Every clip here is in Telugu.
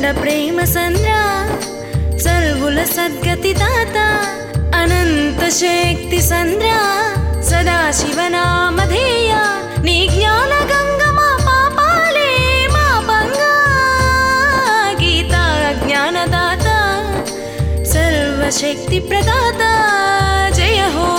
ప్రేమ సంద్ర సర్వుల సద్గతి దాత అనంత శక్తి సంద్ర సదాశివనామధేయ నీ జ్ఞాన గంగ మా పాపాలే మా పంగా గీతా జ్ఞానదాత సర్వశక్తి ప్రదాత జయ హో.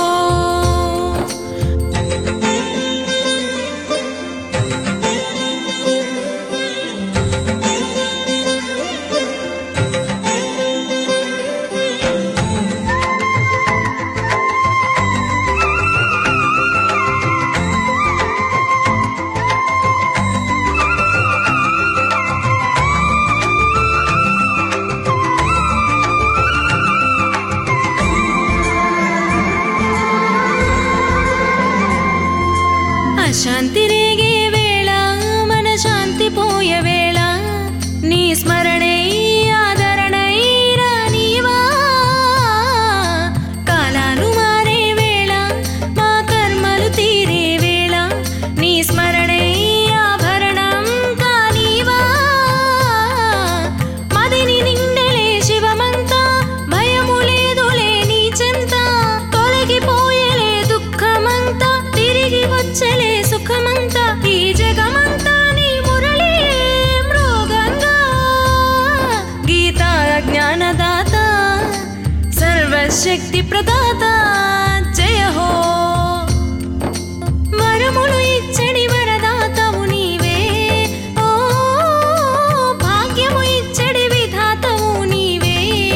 శాంతి రేగే వేళ మన శాంతి పోయే వేళ నీ స్మరణే ఆదరణై రానివా కాలాలు మారే వేళ మా కర్మలు తీరే వేళ నీ స్మరణే ఆభరణం కానివా మదిని నిండెలే శివమంతా భయము లేదులే నీ చెంత తొలగిపోయేలే దుఃఖమంతా తిరిగి వచ్చలే సుఖమంతా ఈ జగమంతా నీ మురళి మృగంగా గీతా జ్ఞానదాత సర్వశక్తి ప్రదాత జయ హో. వరములు ఇచ్చడి వరదాతవు నీవే ఓ భాగ్యము ఇచ్చడి విధాతవు నీవే.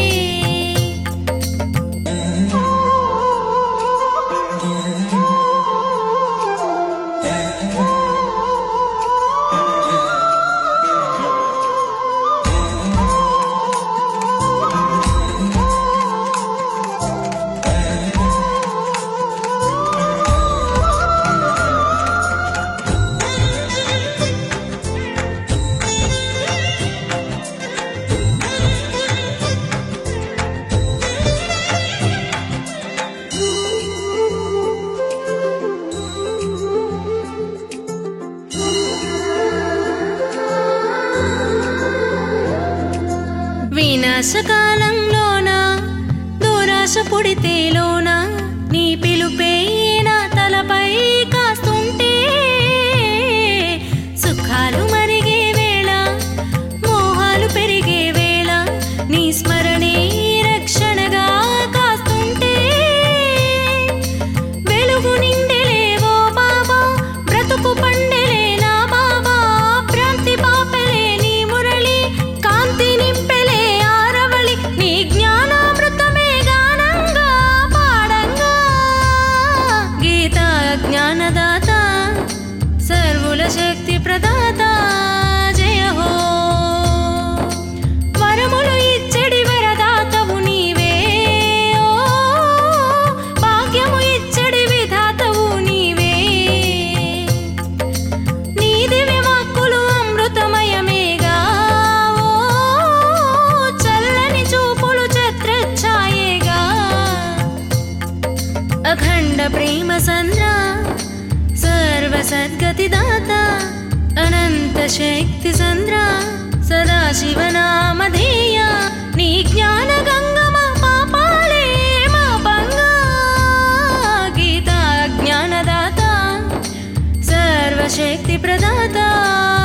వినాశకాలంలోన దురాశ పుడితేలోన నీ పిలుపే నా తలపై కాస్తుంటే సుఖాలు మరిగే వేళ మోహాలు పెరిగే వేళ నీ స్మరణే రక్షణగా కాస్తుంటే వెలుగు నిండెలేవో బాబా బ్రతుకు పండెలే నా బాబా ప్రాంతి పాపలే నీ మురళి కాంతి నింపెలే ఆరవళి నీ జ్ఞానామృతమే గానంగా పాడంగా గీతా జ్ఞానదాత సర్వుల శక్తి ప్రదాత జయ హో. వరములు ఇచ్చడి వరదాతవు నీవే ఓ భాగ్యము ఇచ్చడి విధాతవు నీవే. నీ దివ్య వాక్కులు అమృతమయమేగా ఓ చల్లని చూపులు ఛత్రఛాయేగా అఖండ ప్రేమ సంద్ర సర్వ సద్గతి దాత అనంత శక్తి సంద్ర సదాశివనామధేయ నీ జ్ఞాన గంగ మా పాపాలే మా పంగా గీతా జ్ఞానదాత సర్వశక్తి ప్రదాత